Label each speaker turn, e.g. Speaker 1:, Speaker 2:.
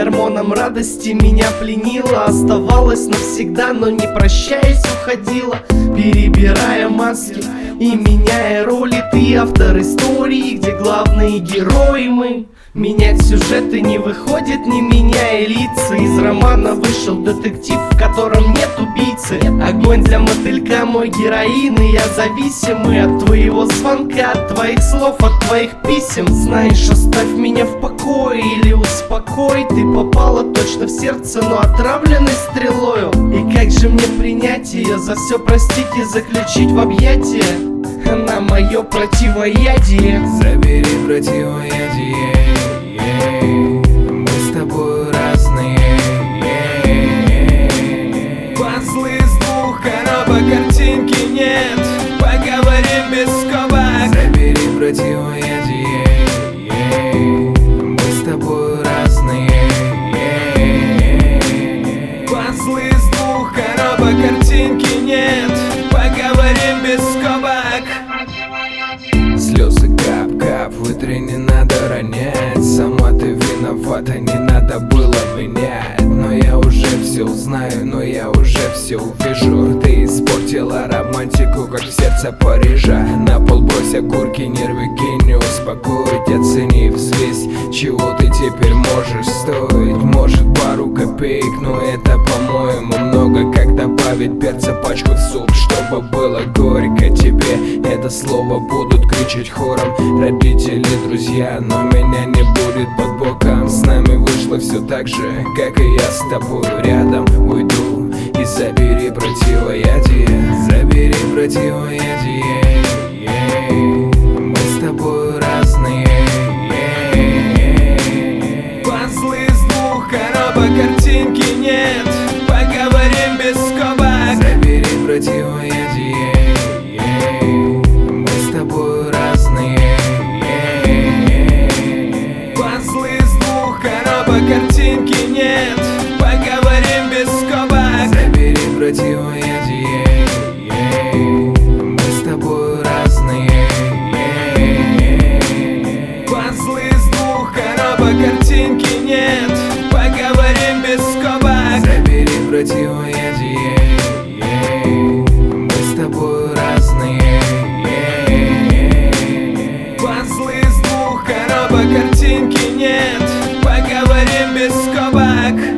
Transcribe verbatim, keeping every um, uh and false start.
Speaker 1: гормоном радости меня пленила. Оставалась навсегда, но не прощаясь уходила, перебирая маски и меняя роли. Ты автор истории, где главные герои мы. Менять сюжеты не выходит, не меняя лица. Из романа вышел детектив, в котором нет убийцы. Огонь для мотылька, мой героин, и я зависимый от твоего звонка, от твоих слов, от твоих писем. Знаешь, оставь меня в покое или успокой. Ты попала точно в сердце, но отравленной стрелою. И как же мне принять ее, за все простить и заключить в объятия? Она мое противоядие.
Speaker 2: Забери противоядие, мы с тобой разные. Пазлы из двух коробок, картинки нет, поговорим без скобок. Забери противоядие, мы с тобой разные. Пазлы из двух коробок, картинки нет, поговорим без скобок. Слезы кап-кап, вытри, не надо ронять. Сама ты виновата, не надо было менять. Но я уже все узнаю, но я уже все увижу. Ты испортила романтику, как в сердце Парижа. На пол брось огурки, нервы кинь, не успокоить. Оцени, взвесь, чего ты теперь можешь стоить. Может пару копеек, но это, по-моему, много. Как добавить перца пачку в суп, чтобы было горько тебе. Это слово будут кричать хором родители, друзья, но меня не будет под боком. С нами вышло все так же, как и я с тобой рядом. Уйду и забери противоядие. Забери противоядие, мы с тобой разные. Пазлы из двух коробок, картинки нет, поговорим без скобок. Забери противоядие, мы с тобой разные. Пазлы из двух коробок, картинки нет, поговорим без скобок. Забери противоядие, мы с тобой разные. Пазлы из двух коробок, картинки нет, поговорим без скобок. Забери противоядие, мы с тобой разные. Пазлы из двух коробок, картинки нет, поговорим без скобок.